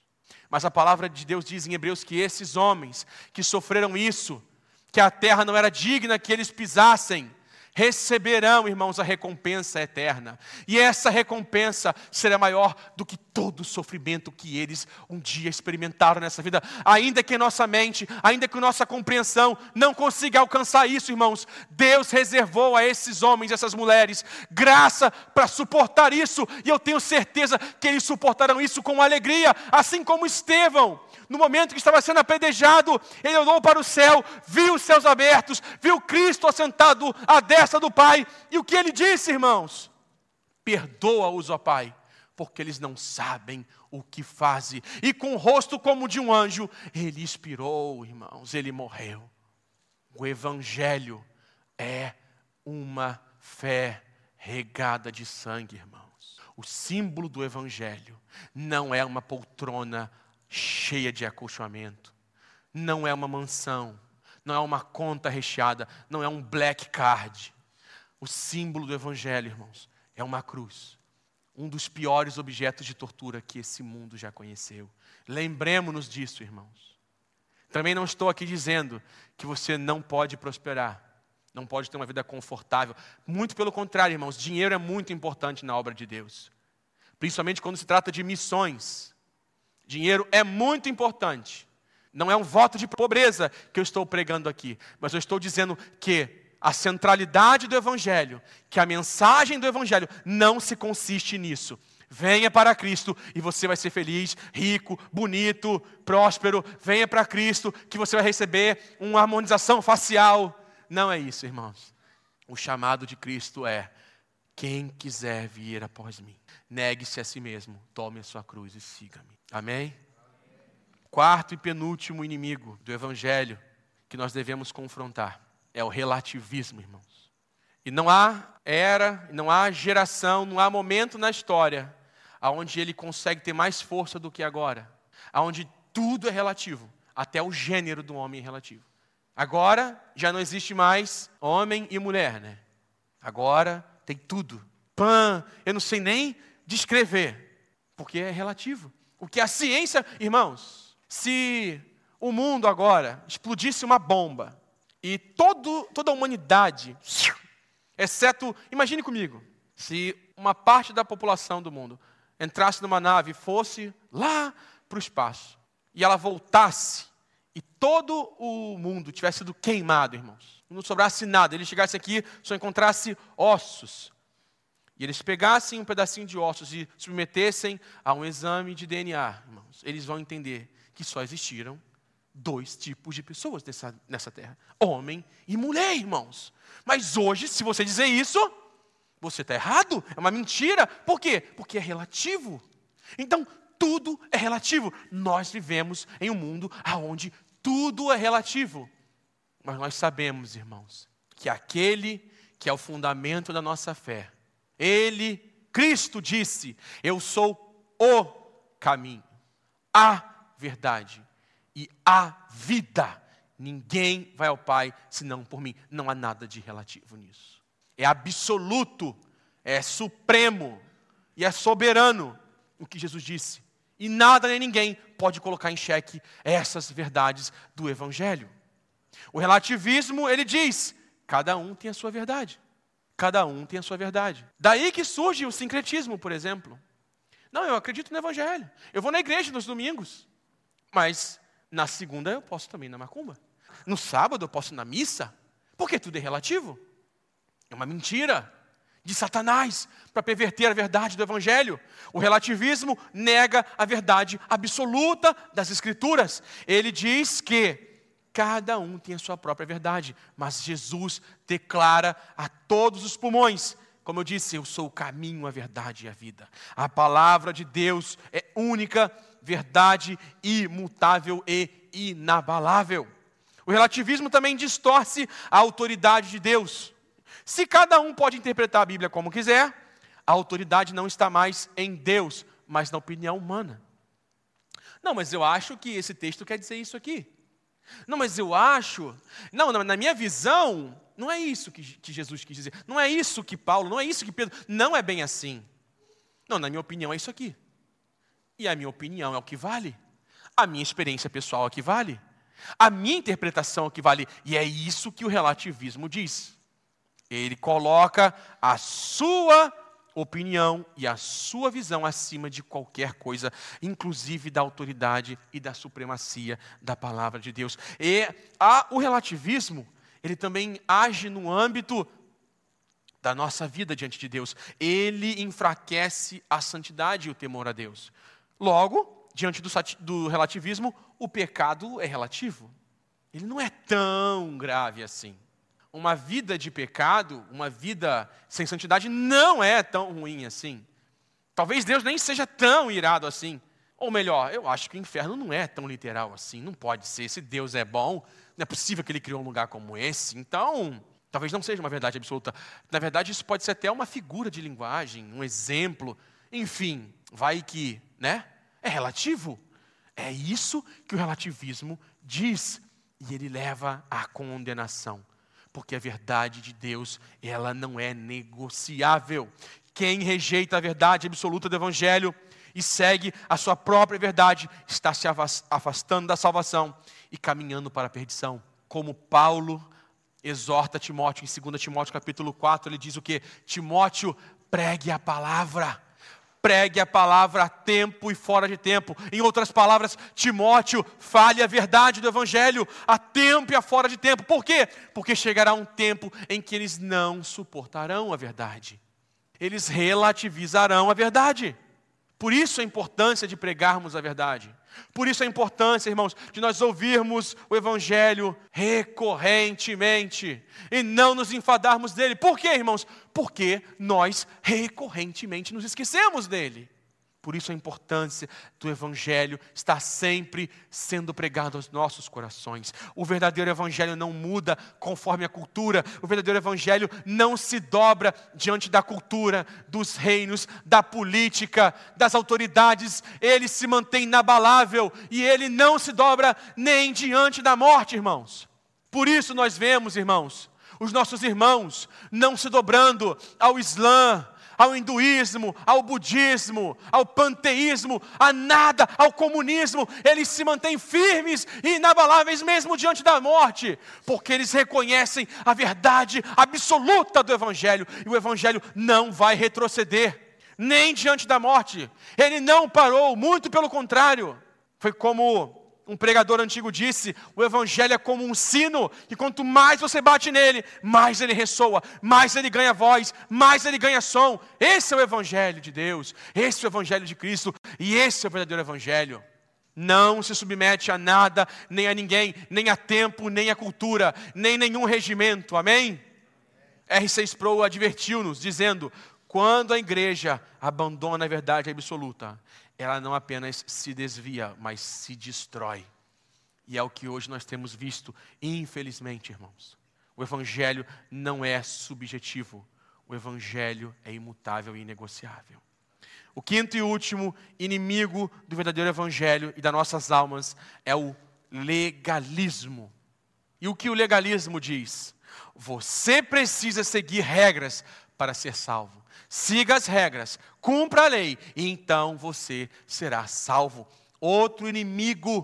Mas a palavra de Deus diz em Hebreus que esses homens que sofreram isso, que a terra não era digna que eles pisassem, receberão, irmãos, a recompensa eterna. E essa recompensa será maior do que todo o sofrimento que eles um dia experimentaram nessa vida. Ainda que nossa mente, ainda que nossa compreensão não consiga alcançar isso, irmãos, Deus reservou a esses homens, essas mulheres, graça para suportar isso. E eu tenho certeza que eles suportaram isso com alegria, assim como Estevão. No momento que estava sendo apedrejado, ele olhou para o céu, viu os céus abertos, viu Cristo assentado à destra do Pai. E o que ele disse, irmãos? Perdoa-os, ó Pai, porque eles não sabem o que fazem. E com o rosto como de um anjo, ele expirou, irmãos, ele morreu. O Evangelho é uma fé regada de sangue, irmãos. O símbolo do Evangelho não é uma poltrona cheia de acolchoamento, não é uma mansão, não é uma conta recheada, não é um black card. O símbolo do evangelho, irmãos, é uma cruz, um dos piores objetos de tortura que esse mundo já conheceu. Lembremos-nos disso, irmãos. Também não estou aqui dizendo que você não pode prosperar, não pode ter uma vida confortável. Muito pelo contrário, irmãos, dinheiro é muito importante na obra de Deus, principalmente quando se trata de missões. Dinheiro é muito importante. Não é um voto de pobreza que eu estou pregando aqui, mas eu estou dizendo que a centralidade do Evangelho, que a mensagem do Evangelho não se consiste nisso. Venha para Cristo e você vai ser feliz, rico, bonito, próspero. Venha para Cristo que você vai receber uma harmonização facial. Não é isso, irmãos. O chamado de Cristo é: quem quiser vir após mim, negue-se a si mesmo, tome a sua cruz e siga-me. Amém? Quarto e penúltimo inimigo do Evangelho que nós devemos confrontar é o relativismo, irmãos. E não há era, não há geração, não há momento na história onde ele consegue ter mais força do que agora. Onde tudo é relativo, até o gênero do homem é relativo. Agora já não existe mais homem e mulher, né? Agora tem tudo. Eu não sei nem descrever, porque é relativo. O que a ciência, irmãos, se o mundo agora explodisse uma bomba e toda a humanidade, exceto, imagine comigo, se uma parte da população do mundo entrasse numa nave e fosse lá para o espaço e ela voltasse e todo o mundo tivesse sido queimado, irmãos, não sobrasse nada, ele chegasse aqui, só encontrasse ossos, e eles pegassem um pedacinho de ossos e submetessem a um exame de DNA, irmãos, eles vão entender que só existiram 2 tipos de pessoas nessa terra, homem e mulher, irmãos. Mas hoje, se você dizer isso, você está errado, é uma mentira. Por quê? Porque é relativo. Então, tudo é relativo. Nós vivemos em um mundo onde tudo é relativo. Mas nós sabemos, irmãos, que aquele que é o fundamento da nossa fé, Ele, Cristo disse, eu sou o caminho, a verdade e a vida. Ninguém vai ao Pai senão por mim. Não há nada de relativo nisso. É absoluto, é supremo e é soberano o que Jesus disse. E nada nem ninguém pode colocar em xeque essas verdades do Evangelho. O relativismo, ele diz, cada um tem a sua verdade. Cada um tem a sua verdade. Daí que surge o sincretismo, por exemplo. Não, eu acredito no Evangelho. Eu vou na igreja nos domingos. Mas na segunda eu posso também ir na macumba. No sábado eu posso ir na missa. Porque tudo é relativo. É uma mentira de Satanás para perverter a verdade do Evangelho. O relativismo nega a verdade absoluta das Escrituras. Ele diz que cada um tem a sua própria verdade, mas Jesus declara a todos os pulmões, como eu disse, eu sou o caminho, a verdade e a vida. A palavra de Deus é única, verdade, imutável e inabalável. O relativismo também distorce a autoridade de Deus. Se cada um pode interpretar a Bíblia como quiser, a autoridade não está mais em Deus, mas na opinião humana. Não, mas eu acho que esse texto quer dizer isso aqui. Não, mas eu acho... Não, na minha visão, não é isso que Jesus quis dizer. Não é isso que Paulo, não é isso que Pedro... Não é bem assim. Não, na minha opinião é isso aqui. E a minha opinião é o que vale. A minha experiência pessoal é o que vale. A minha interpretação é o que vale. E é isso que o relativismo diz. Ele coloca a sua opinião e a sua visão acima de qualquer coisa, inclusive da autoridade e da supremacia da palavra de Deus. E o relativismo, ele também age no âmbito da nossa vida diante de Deus. Ele enfraquece a santidade e o temor a Deus. Logo, diante do relativismo, o pecado é relativo. Ele não é tão grave assim. Uma vida de pecado, uma vida sem santidade não é tão ruim assim. Talvez Deus nem seja tão irado assim. Ou melhor, eu acho que o inferno não é tão literal assim. Não pode ser. Se Deus é bom, não é possível que Ele criou um lugar como esse. Então, talvez não seja uma verdade absoluta. Na verdade, isso pode ser até uma figura de linguagem, um exemplo. Enfim, vai que, né? É relativo. É isso que o relativismo diz. E ele leva à condenação. Porque a verdade de Deus, ela não é negociável. Quem rejeita a verdade absoluta do Evangelho e segue a sua própria verdade, está se afastando da salvação e caminhando para a perdição. Como Paulo exorta Timóteo, em 2 Timóteo capítulo 4, ele diz o quê? Timóteo, pregue a palavra. Pregue a palavra a tempo e fora de tempo. Em outras palavras, Timóteo, fale a verdade do Evangelho a tempo e a fora de tempo. Por quê? Porque chegará um tempo em que eles não suportarão a verdade. Eles relativizarão a verdade. Por isso a importância de pregarmos a verdade. Por isso a importância, irmãos, de nós ouvirmos o Evangelho recorrentemente e não nos enfadarmos dele. Por quê, irmãos? Porque nós recorrentemente nos esquecemos dele. Por isso a importância do Evangelho estar sempre sendo pregado aos nossos corações. O verdadeiro Evangelho não muda conforme a cultura. O verdadeiro Evangelho não se dobra diante da cultura, dos reinos, da política, das autoridades. Ele se mantém inabalável e ele não se dobra nem diante da morte, irmãos. Por isso nós vemos, irmãos, os nossos irmãos não se dobrando ao Islã, ao hinduísmo, ao budismo, ao panteísmo, a nada, ao comunismo. Eles se mantêm firmes e inabaláveis mesmo diante da morte, porque eles reconhecem a verdade absoluta do Evangelho, e o Evangelho não vai retroceder, nem diante da morte. Ele não parou, muito pelo contrário. Foi como um pregador antigo disse: o Evangelho é como um sino, que quanto mais você bate nele, mais ele ressoa, mais ele ganha voz, mais ele ganha som. Esse é o Evangelho de Deus, esse é o Evangelho de Cristo, e esse é o verdadeiro Evangelho. Não se submete a nada, nem a ninguém, nem a tempo, nem a cultura, nem nenhum regimento, amém? R.C. Sproul advertiu-nos, dizendo: quando a igreja abandona a verdade absoluta, ela não apenas se desvia, mas se destrói. E é o que hoje nós temos visto, infelizmente, irmãos. O Evangelho não é subjetivo. O Evangelho é imutável e inegociável. O quinto e último inimigo do verdadeiro Evangelho e das nossas almas é o legalismo. E o que o legalismo diz? Você precisa seguir regras para ser salvo. Siga as regras, cumpra a lei, e então você será salvo. Outro inimigo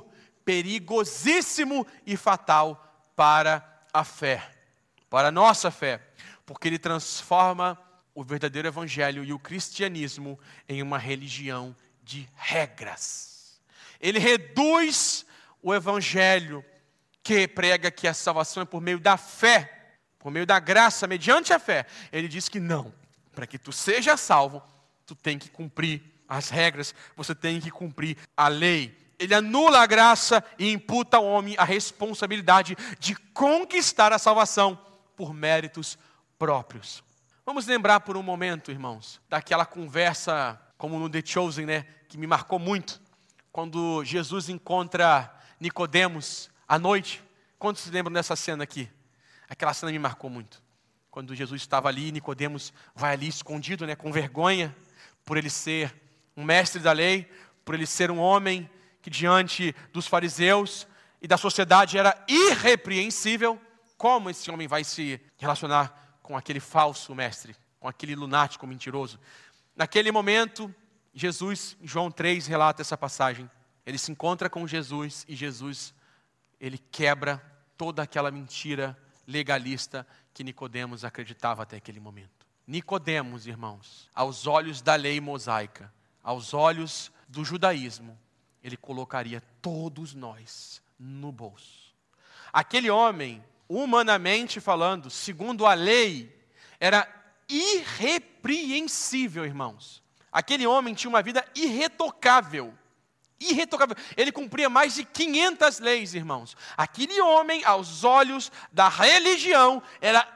perigosíssimo e fatal para a fé, para a nossa fé, porque ele transforma o verdadeiro Evangelho e o cristianismo em uma religião de regras. Ele reduz o Evangelho, que prega que a salvação é por meio da fé, por meio da graça, mediante a fé. Ele diz que não. Para que tu seja salvo, tu tem que cumprir as regras, você tem que cumprir a lei. Ele anula a graça e imputa ao homem a responsabilidade de conquistar a salvação por méritos próprios. Vamos lembrar por um momento, irmãos, daquela conversa, como no The Chosen, que me marcou muito, quando Jesus encontra Nicodemos à noite. Quantos se lembram dessa cena aqui? Aquela cena me marcou muito. Quando Jesus estava ali, Nicodemos vai ali escondido, com vergonha, por ele ser um mestre da lei, por ele ser um homem que diante dos fariseus e da sociedade era irrepreensível. Como esse homem vai se relacionar com aquele falso mestre, com aquele lunático mentiroso? Naquele momento, Jesus, em João 3, relata essa passagem. Ele se encontra com Jesus e Jesus, ele quebra toda aquela mentira legalista que Nicodemos acreditava até aquele momento. Nicodemos, irmãos, aos olhos da lei mosaica, aos olhos do judaísmo, ele colocaria todos nós no bolso. Aquele homem, humanamente falando, segundo a lei, era irrepreensível, irmãos. Aquele homem tinha uma vida irretocável. Irretocável. Ele cumpria mais de 500 leis, irmãos. Aquele homem, aos olhos da religião, era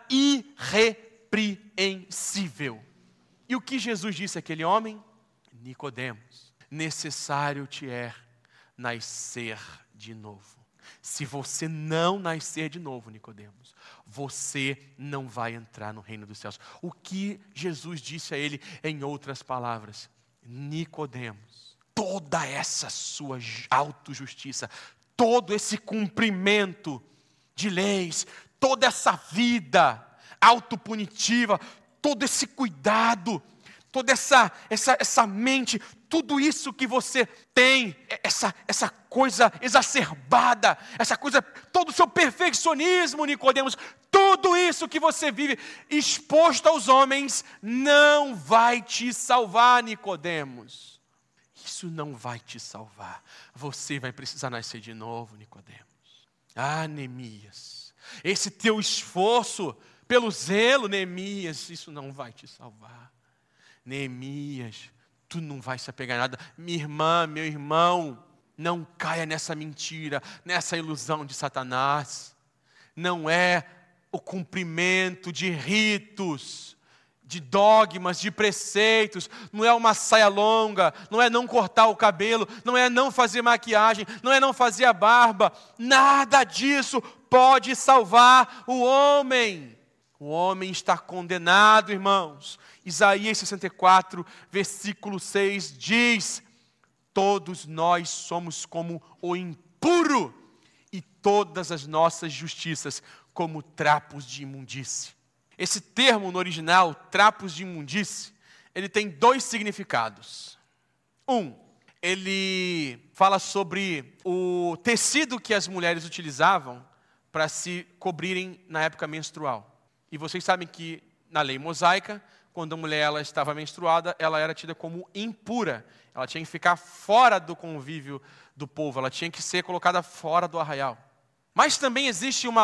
irrepreensível. E o que Jesus disse àquele homem? Nicodemos, necessário te é nascer de novo. Se você não nascer de novo, Nicodemos, você não vai entrar no reino dos céus. O que Jesus disse a ele em outras palavras? Nicodemos, toda essa sua autojustiça, todo esse cumprimento de leis, toda essa vida autopunitiva, todo esse cuidado, toda essa mente, tudo isso que você tem, essa coisa exacerbada, essa coisa, todo o seu perfeccionismo, Nicodemos, tudo isso que você vive exposto aos homens, não vai te salvar, Nicodemos. Isso não vai te salvar. Você vai precisar nascer de novo, Nicodemos. Ah, Neemias, esse teu esforço pelo zelo, Neemias, isso não vai te salvar. Neemias, tu não vai se apegar a nada. Minha irmã, meu irmão, não caia nessa mentira, nessa ilusão de Satanás. Não é o cumprimento de ritos, de dogmas, de preceitos, não é uma saia longa, não é não cortar o cabelo, não é não fazer maquiagem, não é não fazer a barba. Nada disso pode salvar o homem. O homem está condenado, irmãos. Isaías 64, versículo 6 diz: todos nós somos como o impuro, e todas as nossas justiças como trapos de imundície. Esse termo no original, trapos de imundície, ele tem dois significados. Ele fala sobre o tecido que as mulheres utilizavam para se cobrirem na época menstrual. E vocês sabem que na lei mosaica, quando a mulher ela estava menstruada, ela era tida como impura. Ela tinha que ficar fora do convívio do povo, ela tinha que ser colocada fora do arraial. Mas também existe um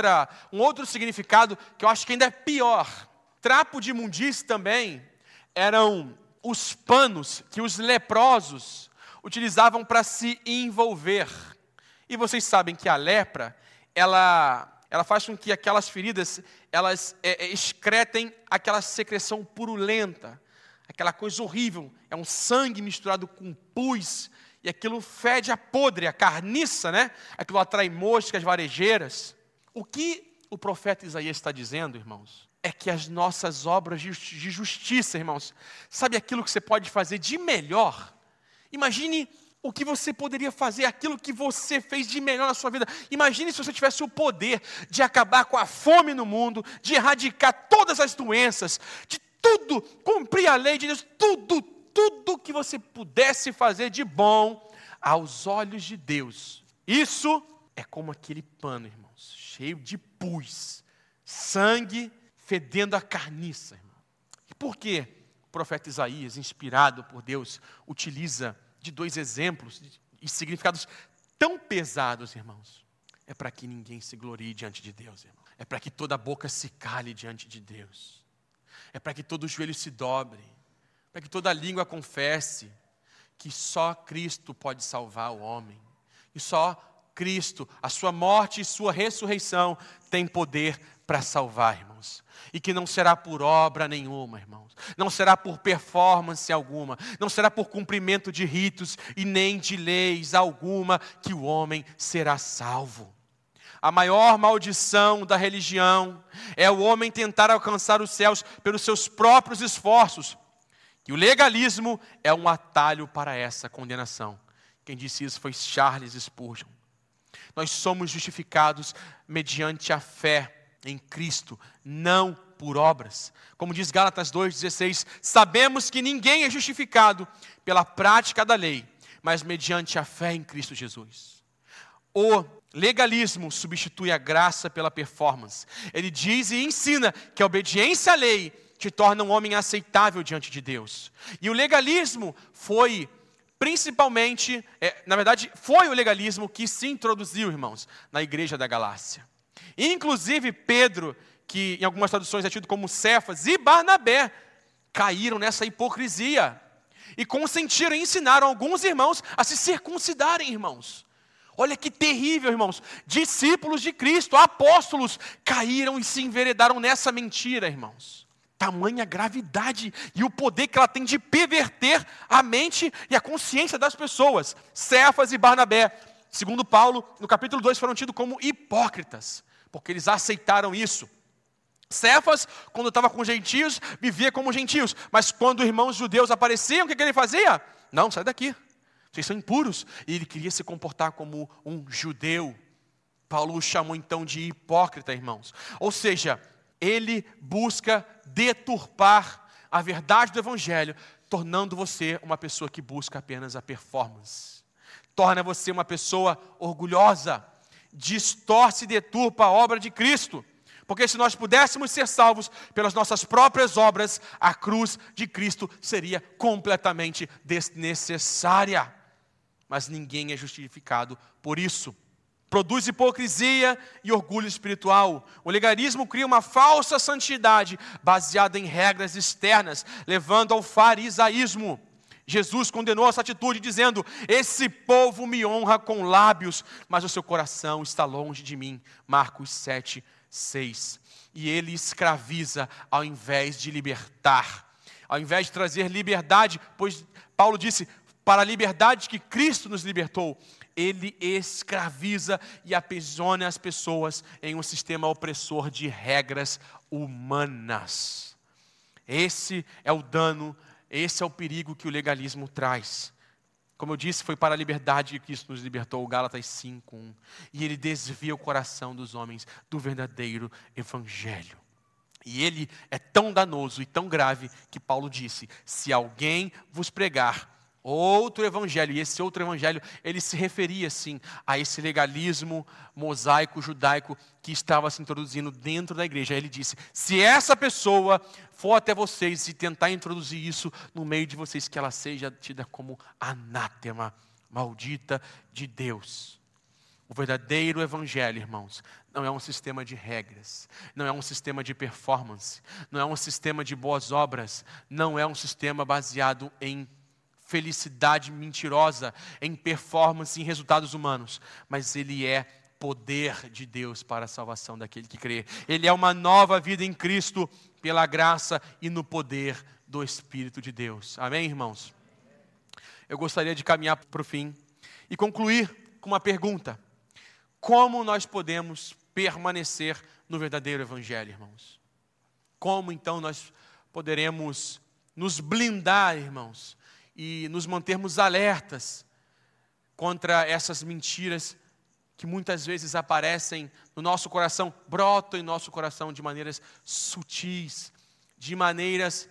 outro significado que eu acho que ainda é pior. Trapo de imundície também eram os panos que os leprosos utilizavam para se envolver. E vocês sabem que a lepra, ela faz com que aquelas feridas, elas excretem aquela secreção purulenta, aquela coisa horrível. É um sangue misturado com pus, e aquilo fede a podre, a carniça, né? Aquilo atrai moscas, varejeiras. O que o profeta Isaías está dizendo, irmãos, é que as nossas obras de justiça, irmãos, sabe aquilo que você pode fazer de melhor? Imagine o que você poderia fazer, aquilo que você fez de melhor na sua vida. Imagine se você tivesse o poder de acabar com a fome no mundo, de erradicar todas as doenças, de tudo, cumprir a lei de Deus, tudo que você pudesse fazer de bom aos olhos de Deus. Isso é como aquele pano, irmãos, cheio de pus, sangue fedendo a carniça, irmão. E por que o profeta Isaías, inspirado por Deus, utiliza de dois exemplos e significados tão pesados, irmãos? É para que ninguém se glorie diante de Deus, irmão. É para que toda boca se cale diante de Deus. É para que todo joelho se dobre. Para que toda língua confesse que só Cristo pode salvar o homem. E só Cristo, a sua morte e sua ressurreição, tem poder para salvar, irmãos. E que não será por obra nenhuma, irmãos. Não será por performance alguma. Não será por cumprimento de ritos e nem de leis alguma que o homem será salvo. A maior maldição da religião é o homem tentar alcançar os céus pelos seus próprios esforços. E o legalismo é um atalho para essa condenação. Quem disse isso foi Charles Spurgeon. Nós somos justificados mediante a fé em Cristo, não por obras. Como diz Gálatas 2,16, sabemos que ninguém é justificado pela prática da lei, mas mediante a fé em Cristo Jesus. O legalismo substitui a graça pela performance. Ele diz e ensina que a obediência à lei te torna um homem aceitável diante de Deus. E o legalismo foi principalmente, foi o legalismo que se introduziu, irmãos, na igreja da Galácia. Inclusive Pedro, que em algumas traduções é tido como Cefas, e Barnabé caíram nessa hipocrisia e consentiram e ensinaram alguns irmãos a se circuncidarem, irmãos. Olha que terrível, irmãos. Discípulos de Cristo, apóstolos, caíram e se enveredaram nessa mentira, irmãos. Tamanha gravidade e o poder que ela tem de perverter a mente e a consciência das pessoas. Cefas e Barnabé, segundo Paulo, no capítulo 2, foram tidos como hipócritas, porque eles aceitaram isso. Cefas, quando estava com gentios, vivia como gentios, mas quando irmãos judeus apareciam, o que ele fazia? Não, sai daqui, vocês são impuros. E ele queria se comportar como um judeu. Paulo o chamou então de hipócrita, irmãos. Ou seja, ele busca deturpar a verdade do evangelho, tornando você uma pessoa que busca apenas a performance. Torna você uma pessoa orgulhosa, distorce e deturpa a obra de Cristo. Porque se nós pudéssemos ser salvos pelas nossas próprias obras, a cruz de Cristo seria completamente desnecessária. Mas ninguém é justificado por isso. Produz hipocrisia e orgulho espiritual. O legalismo cria uma falsa santidade baseada em regras externas, levando ao farisaísmo. Jesus condenou essa atitude dizendo: esse povo me honra com lábios, mas o seu coração está longe de mim. Marcos 7, 6. E ele escraviza ao invés de libertar. Ao invés de trazer liberdade, pois Paulo disse, para a liberdade que Cristo nos libertou, ele escraviza e aprisiona as pessoas em um sistema opressor de regras humanas. Esse é o dano, esse é o perigo que o legalismo traz. Como eu disse, foi para a liberdade que Cristo nos libertou, Gálatas 5:1. E ele desvia o coração dos homens do verdadeiro evangelho. E ele é tão danoso e tão grave que Paulo disse, se alguém vos pregar outro evangelho, e esse outro evangelho, ele se referia sim a esse legalismo mosaico, judaico, que estava se introduzindo dentro da igreja. Ele disse, se essa pessoa for até vocês e tentar introduzir isso no meio de vocês, que ela seja tida como anátema, maldita de Deus. O verdadeiro evangelho, irmãos, não é um sistema de regras, não é um sistema de performance, não é um sistema de boas obras, não é um sistema baseado em felicidade mentirosa, em performance, em resultados humanos, mas ele é poder de Deus para a salvação daquele que crê. Ele é uma nova vida em Cristo, pela graça e no poder do Espírito de Deus. Amém, irmãos? Eu gostaria de caminhar para o fim e concluir com uma pergunta. Como nós podemos permanecer no verdadeiro evangelho, irmãos? Como então nós poderemos nos blindar, irmãos, e nos mantermos alertas contra essas mentiras que muitas vezes aparecem no nosso coração, brotam em nosso coração de maneiras sutis, de maneiras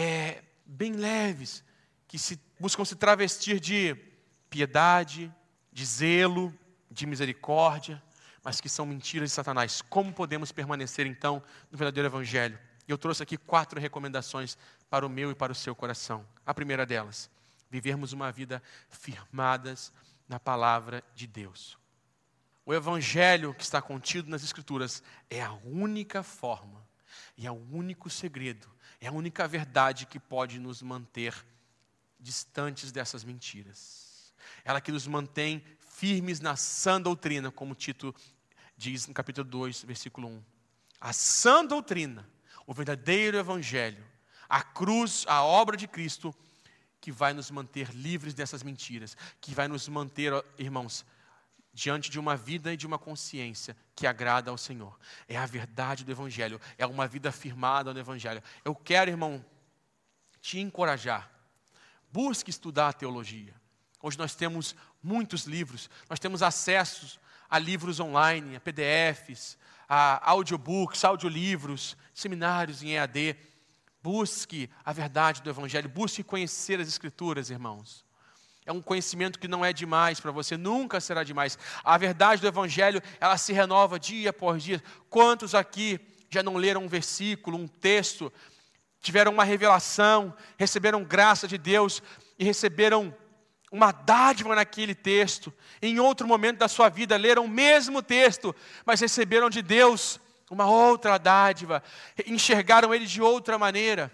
bem leves, que buscam se travestir de piedade, de zelo, de misericórdia, mas que são mentiras de Satanás. Como podemos permanecer então no verdadeiro evangelho? Eu trouxe aqui 4 recomendações para o meu e para o seu coração. A primeira delas, vivermos uma vida firmadas na palavra de Deus. O evangelho que está contido nas Escrituras é a única forma, e é o único segredo, é a única verdade que pode nos manter distantes dessas mentiras. Ela que nos mantém firmes na sã doutrina, como Tito diz no capítulo 2, versículo 1. A sã doutrina, o verdadeiro evangelho, a cruz, a obra de Cristo, que vai nos manter livres dessas mentiras, que vai nos manter, irmãos, diante de uma vida e de uma consciência que agrada ao Senhor. É a verdade do evangelho, é uma vida firmada no evangelho. Eu quero, irmão, te encorajar. Busque estudar a teologia. Hoje nós temos muitos livros, nós temos acessos a livros online, a PDFs, a audiobooks, audiolivros, seminários em EAD. Busque a verdade do evangelho, busque conhecer as Escrituras, irmãos. É um conhecimento que não é demais para você, nunca será demais. A verdade do evangelho, ela se renova dia após dia. Quantos aqui já não leram um versículo, um texto, tiveram uma revelação, receberam graça de Deus e receberam uma dádiva naquele texto? Em outro momento da sua vida, leram o mesmo texto, mas receberam de Deus uma outra dádiva, enxergaram ele de outra maneira.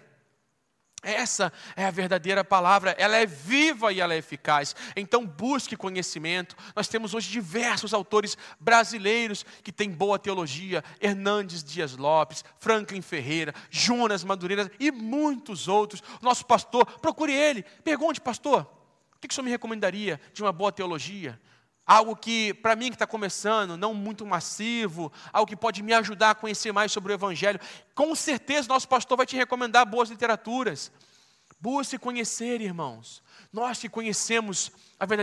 Essa é a verdadeira palavra, ela é viva e ela é eficaz. Então busque conhecimento. Nós temos hoje diversos autores brasileiros que têm boa teologia, Hernandes Dias Lopes, Franklin Ferreira, Jonas Madureira e muitos outros. Nosso pastor, procure ele, pergunte, pastor, o que o senhor me recomendaria de uma boa teologia? Algo que, para mim que está começando, não muito massivo, algo que pode me ajudar a conhecer mais sobre o evangelho. Com certeza nosso pastor vai te recomendar boas literaturas. Busque conhecer, irmãos. Nós que conhecemos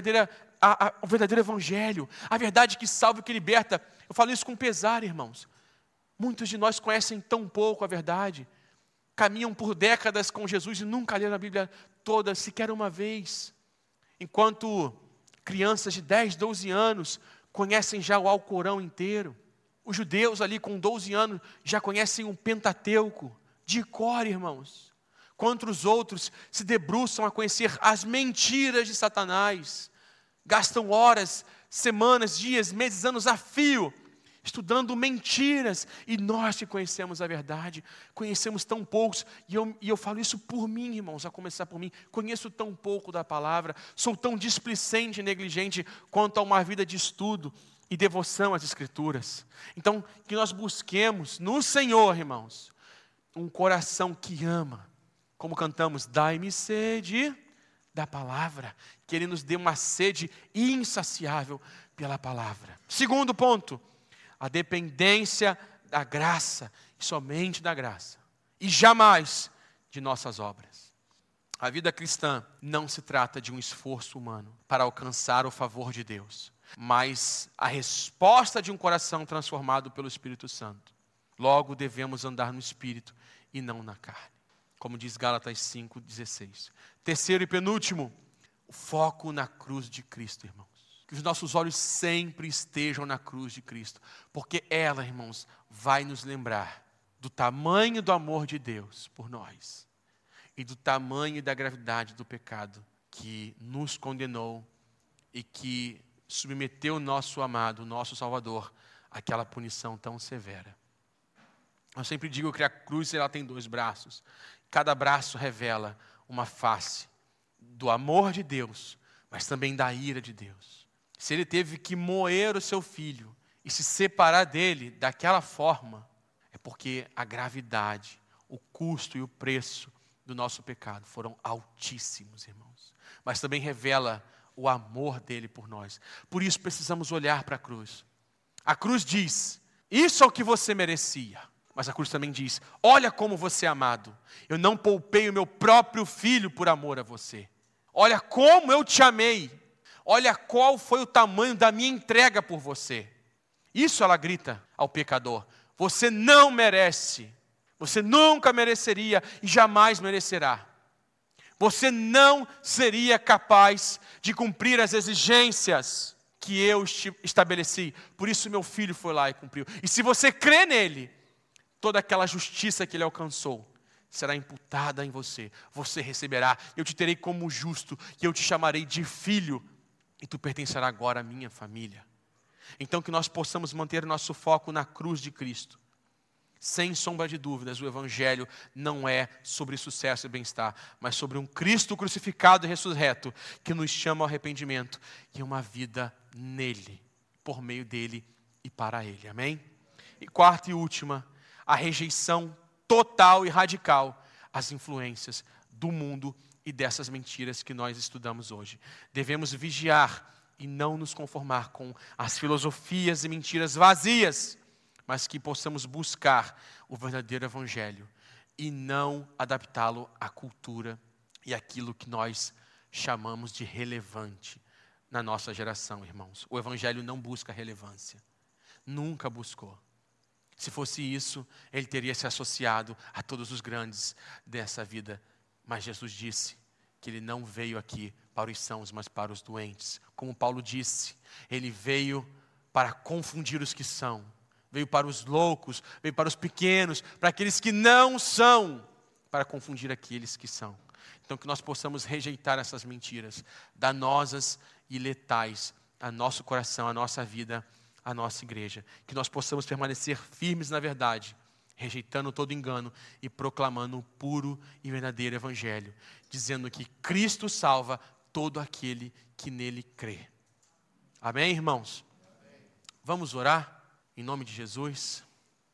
o verdadeiro evangelho, a verdade que salva e que liberta. Eu falo isso com pesar, irmãos. Muitos de nós conhecem tão pouco a verdade. Caminham por décadas com Jesus e nunca leram a Bíblia toda, sequer uma vez. Enquanto crianças de 10, 12 anos conhecem já o Alcorão inteiro. Os judeus ali com 12 anos já conhecem o Pentateuco de cor, irmãos. Quanto os outros se debruçam a conhecer as mentiras de Satanás. Gastam horas, semanas, dias, meses, anos a fio estudando mentiras, e nós que conhecemos a verdade, conhecemos tão poucos, e eu falo isso por mim, irmãos, a começar por mim, conheço tão pouco da palavra, sou tão displicente e negligente quanto a uma vida de estudo, e devoção às Escrituras. Então, que nós busquemos no Senhor, irmãos, um coração que ama. Como cantamos, dai-me sede da palavra, que Ele nos dê uma sede insaciável pela palavra. Segundo ponto, a dependência da graça, e somente da graça, e jamais de nossas obras. A vida cristã não se trata de um esforço humano para alcançar o favor de Deus, mas a resposta de um coração transformado pelo Espírito Santo. Logo devemos andar no Espírito e não na carne, como diz Gálatas 5,16. Terceiro e penúltimo, o foco na cruz de Cristo, irmãos. Que os nossos olhos sempre estejam na cruz de Cristo, porque ela, irmãos, vai nos lembrar do tamanho do amor de Deus por nós e do tamanho e da gravidade do pecado que nos condenou e que submeteu o nosso amado, o nosso Salvador, àquela punição tão severa. Eu sempre digo que a cruz ela tem 2 braços. Cada braço revela uma face do amor de Deus, mas também da ira de Deus. Se Ele teve que moer o seu filho e se separar dele daquela forma, é porque a gravidade, o custo e o preço do nosso pecado foram altíssimos, irmãos. Mas também revela o amor dele por nós. Por isso precisamos olhar para a cruz. A cruz diz, isso é o que você merecia. Mas a cruz também diz, olha como você é amado. Eu não poupei o meu próprio filho por amor a você. Olha como eu te amei. Olha qual foi o tamanho da minha entrega por você. Isso ela grita ao pecador. Você não merece. Você nunca mereceria e jamais merecerá. Você não seria capaz de cumprir as exigências que eu estabeleci. Por isso meu filho foi lá e cumpriu. E se você crê nele, toda aquela justiça que ele alcançou será imputada em você. Você receberá. Eu te terei como justo e eu te chamarei de filho. E tu pertencerá agora à minha família. Então que nós possamos manter nosso foco na cruz de Cristo. Sem sombra de dúvidas, o Evangelho não é sobre sucesso e bem-estar, mas sobre um Cristo crucificado e ressurreto, que nos chama ao arrependimento e uma vida nele, por meio dele e para ele. Amém? E quarta e última, a rejeição total e radical às influências do mundo e dessas mentiras que nós estudamos hoje. Devemos vigiar e não nos conformar com as filosofias e mentiras vazias, mas que possamos buscar o verdadeiro Evangelho e não adaptá-lo à cultura e àquilo que nós chamamos de relevante na nossa geração, irmãos. O Evangelho não busca relevância, nunca buscou. Se fosse isso, ele teria se associado a todos os grandes dessa vida. Mas Jesus disse que ele não veio aqui para os sãos, mas para os doentes. Como Paulo disse, ele veio para confundir os que são. Veio para os loucos, veio para os pequenos, para aqueles que não são, para confundir aqueles que são. Então que nós possamos rejeitar essas mentiras danosas e letais a nosso coração, a nossa vida, a nossa igreja. Que nós possamos permanecer firmes na verdade, rejeitando todo engano e proclamando o puro e verdadeiro Evangelho, dizendo que Cristo salva todo aquele que nele crê. Amém, irmãos? Vamos orar? Em nome de Jesus.